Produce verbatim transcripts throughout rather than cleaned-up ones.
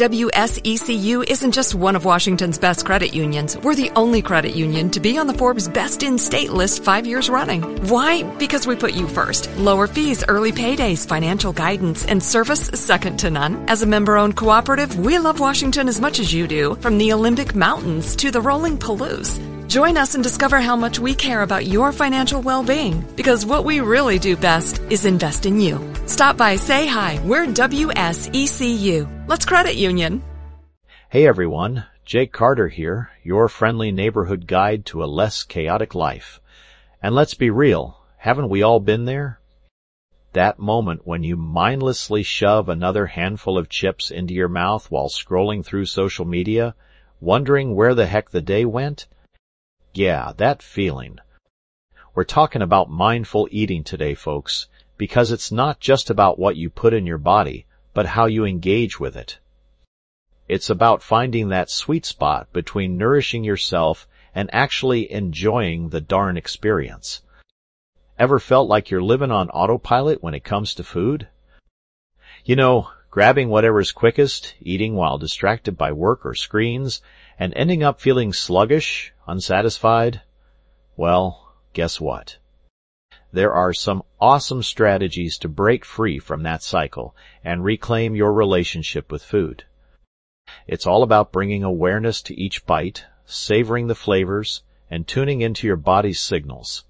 W S E C U isn't just one of Washington's best credit unions. We're the only credit union to be on the Forbes Best in State list five years running. Why? Because we put you first. Lower fees, early paydays, financial guidance, and service second to none. As a member-owned cooperative, we love Washington as much as you do, from the Olympic Mountains to the rolling Palouse. Join us and discover how much we care about your financial well-being, because what we really do best is invest in you. Stop by, say hi. We're W S E C U. Let's credit union. Hey everyone, Jake Carter here, your friendly neighborhood guide to a less chaotic life. And let's be real, haven't we all been there? That moment when you mindlessly shove another handful of chips into your mouth while scrolling through social media, wondering where the heck the day went? Yeah, that feeling. We're talking about mindful eating today, folks, because it's not just about what you put in your body, but how you engage with it. It's about finding that sweet spot between nourishing yourself and actually enjoying the darn experience. Ever felt like you're living on autopilot when it comes to food? You know, grabbing whatever's quickest, eating while distracted by work or screens, and ending up feeling sluggish, unsatisfied? Well, guess what? There are some awesome strategies to break free from that cycle and reclaim your relationship with food. It's all about bringing awareness to each bite, savoring the flavors, and tuning into your body's signals.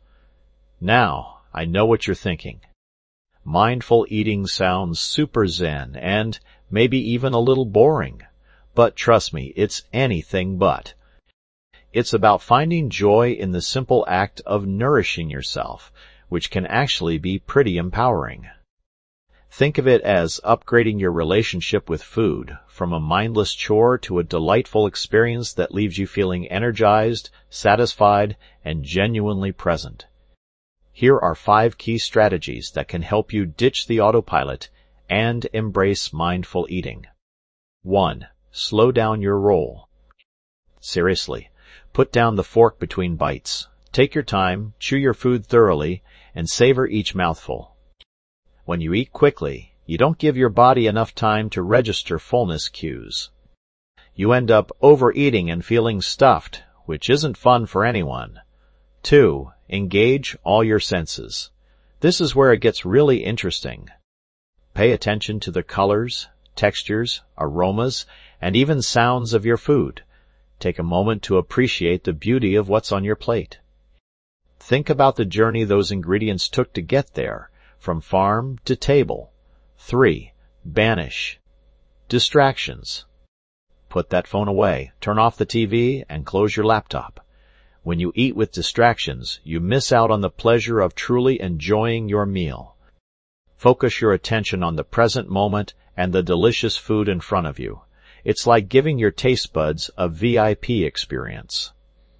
Now, I know what you're thinking. Mindful eating sounds super zen and maybe even a little boring. But trust me, it's anything but. It's about finding joy in the simple act of nourishing yourself, which can actually be pretty empowering. Think of it as upgrading your relationship with food, from a mindless chore to a delightful experience that leaves you feeling energized, satisfied, and genuinely present. Here are five key strategies that can help you ditch the autopilot and embrace mindful eating. One. Slow down your roll. Seriously, put down the fork between bites. Take your time, chew your food thoroughly, and savor each mouthful. When you eat quickly, you don't give your body enough time to register fullness cues. You end up overeating and feeling stuffed, which isn't fun for anyone. Two. Engage all your senses. This is where it gets really interesting. Pay attention to the colors, textures, aromas, and even sounds of your food. Take a moment to appreciate the beauty of what's on your plate. Think about the journey those ingredients took to get there, from farm to table. Three. Banish distractions. Put that phone away, turn off the T V, and close your laptop. When you eat with distractions, you miss out on the pleasure of truly enjoying your meal. Focus your attention on the present moment and the delicious food in front of you. It's like giving your taste buds a V I P experience.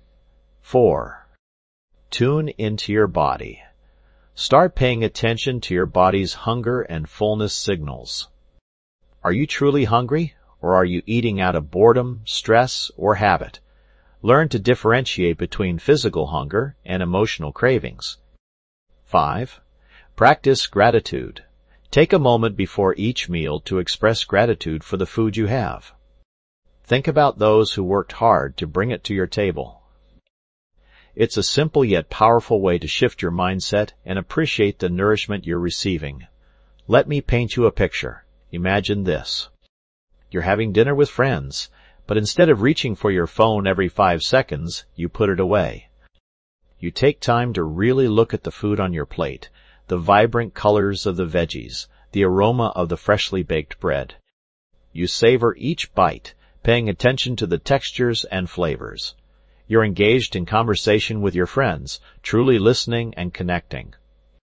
Four. Tune into your body. Start paying attention to your body's hunger and fullness signals. Are you truly hungry, or are you eating out of boredom, stress, or habit? Learn to differentiate between physical hunger and emotional cravings. Five. Practice gratitude. Take a moment before each meal to express gratitude for the food you have. Think about those who worked hard to bring it to your table. It's a simple yet powerful way to shift your mindset and appreciate the nourishment you're receiving. Let me paint you a picture. Imagine this. You're having dinner with friends, but instead of reaching for your phone every five seconds, you put it away. You take time to really look at the food on your plate, the vibrant colors of the veggies, the aroma of the freshly baked bread. You savor each bite, paying attention to the textures and flavors. You're engaged in conversation with your friends, truly listening and connecting.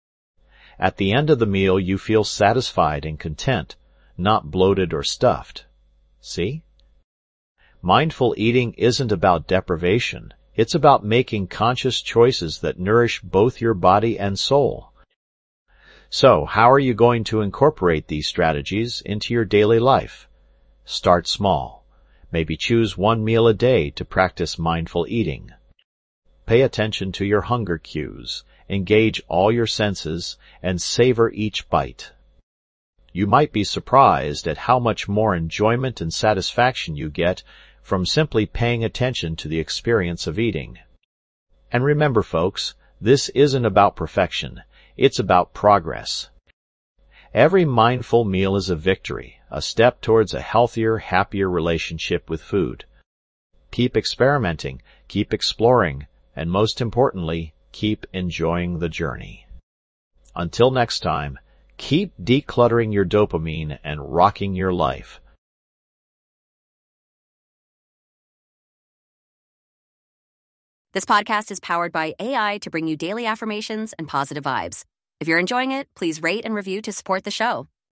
At the end of the meal, you feel satisfied and content, not bloated or stuffed. See? Mindful eating isn't about deprivation. It's about making conscious choices that nourish both your body and soul. So, how are you going to incorporate these strategies into your daily life? Start small. Maybe choose one meal a day to practice mindful eating. Pay attention to your hunger cues, engage all your senses, and savor each bite. You might be surprised at how much more enjoyment and satisfaction you get from simply paying attention to the experience of eating. And remember, folks, this isn't about perfection. It's about progress. Every mindful meal is a victory, a step towards a healthier, happier relationship with food. Keep experimenting, keep exploring, and most importantly, keep enjoying the journey. Until next time, keep decluttering your dopamine and rocking your life. This podcast is powered by A I to bring you daily affirmations and positive vibes. If you're enjoying it, please rate and review to support the show.